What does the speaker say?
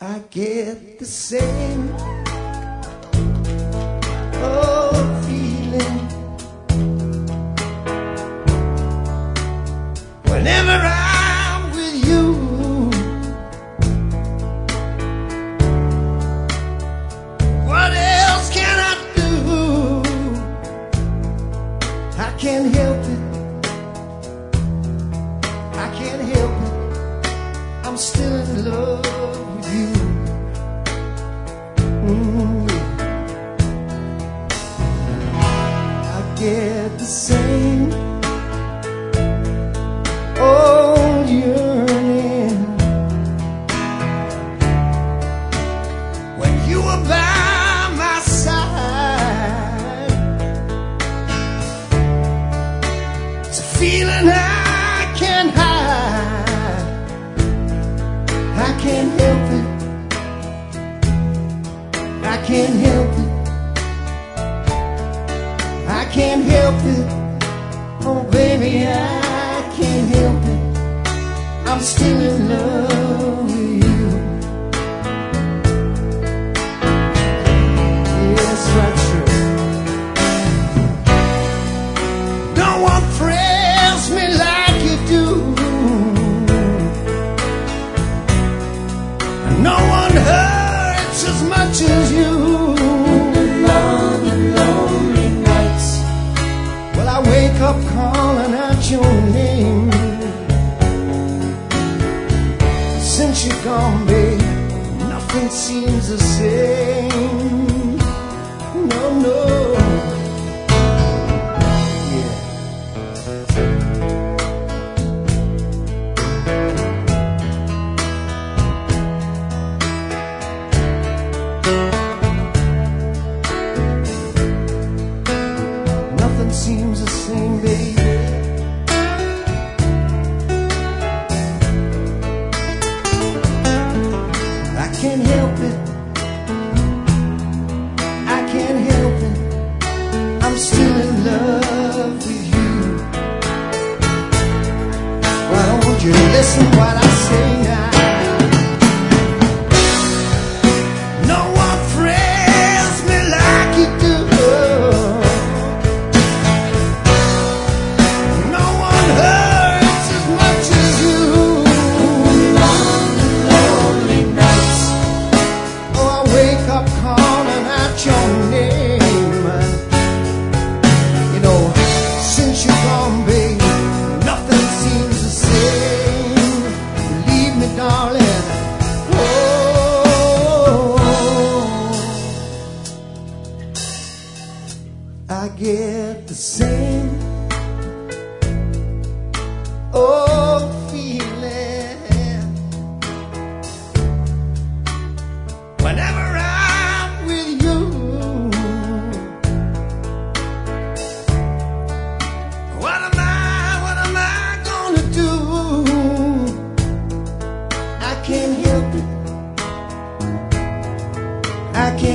I get the same old feeling whenever I'm with you. What else can I do? I can't help it. I can't help it. I'm still in love with you. I get the same old yearning when you were by my side. It's a feeling I can't hide. I can't help it. I can't help it. I can't help it. Oh baby, I can't help it. I'm still in love with you. Yes, right, true. No one thrills me like you do. No one hurts as much as you. Long and lonely nights, Well, I wake up calling out your name. Since you're gone, babe, nothing seems the same. No, no. Yeah. Nothing seems the same, baby. I can't help it. I can't help it. I'm still in love with you. Why don't you listen what I say now? No one thrills me like you do. No one hurts as much as you. long and lonely nights, Oh, I wake up calling out your name. You know, since you're gone, babe, nothing seems the same. Believe me, darling. Oh, I get the same old feeling whenever I'm with you. What am I gonna do? I can't help it. I can't